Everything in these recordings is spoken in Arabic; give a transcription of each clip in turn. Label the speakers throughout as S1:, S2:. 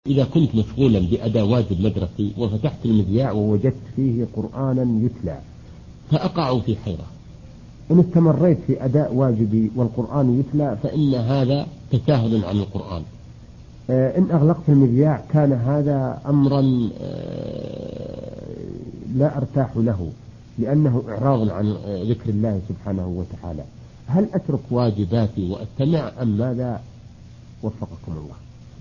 S1: إذا كنت مشغولا بأداء واجب مدرسي وفتحت المذياع ووجدت فيه قرآنا يتلى فأقع في حيرة، إن استمريت في أداء واجبي والقرآن يتلى فإن هذا تساهل عن القرآن. إن أغلقت المذياع كان هذا أمرا لا أرتاح له، لأنه إعراض عن ذكر الله سبحانه وتعالى. هل أترك واجباتي وأستمع أم ماذا؟ وفقكم الله.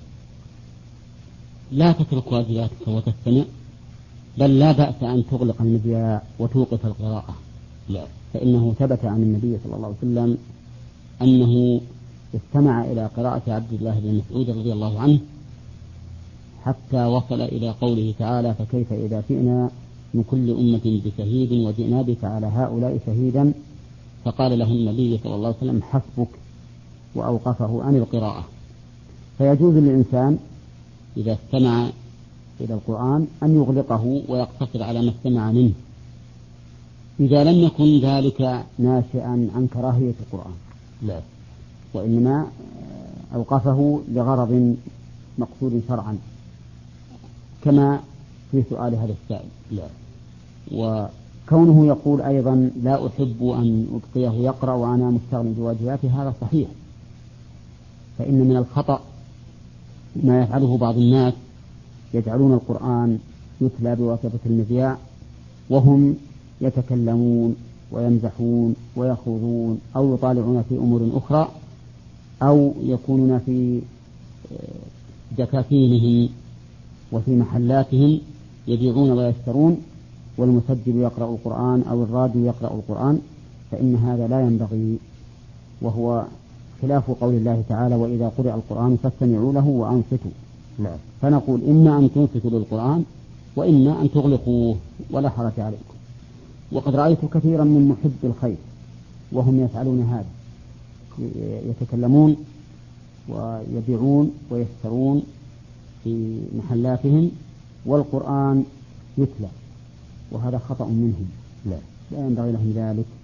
S2: لا تترك واجباتك وتستمع، بل لا بأس أن تغلق المذياع وتوقف القراءة.
S1: لا.
S2: فإنه ثبت عن النبي صلى الله عليه وسلم أنه استمع إلى قراءة عبد الله بن مسعود رضي الله عنه حتى وصل إلى قوله تعالى: فكيف إذا جئنا من كل أمة بشهيد وجئنا بك على هؤلاء شهيدا، فقال له النبي صلى الله عليه وسلم: حسبك، وأوقفه عن القراءة. فيجوز للإنسان إذا استمع إلى القرآن أن يغلقه ويقتصر على ما استمع منه، إذا لم يكن ذلك ناشئا عن كراهية القرآن.
S1: لا.
S2: وإنما أوقفه لغرض مقصود شرعا، كما في سؤال هذا السائل.
S1: لا.
S2: وكونه يقول أيضا: لا أحب أن أبقيه يقرأ وأنا مستغن بواجباته، هذا صحيح. فإن من الخطأ ما يفعله بعض الناس، يجعلون القرآن يتلى بواسطة المذياع وهم يتكلمون ويمزحون ويخوضون أو يطالعون في أمور أخرى، أو يكونون في دكاكينهم وفي محلاتهم يبيعون ويشترون، والمسجل يقرأ القرآن أو الراديو يقرأ القرآن، فإن هذا لا ينبغي، وهو خلاف قول الله تعالى: وإذا قرأ القرآن فاستمعوا له وأنصتوا.
S1: نعم.
S2: فنقول: إما أن تنصتوا للقرآن وإما أن تغلقوه ولا حرج عليكم. وقد رأيت كثيرا من محب الخير وهم يفعلون هذا، يتكلمون ويبيعون ويشترون في محلاتهم والقرآن يتلى، وهذا خطأ منهم، لا ينبغي لهم ذلك.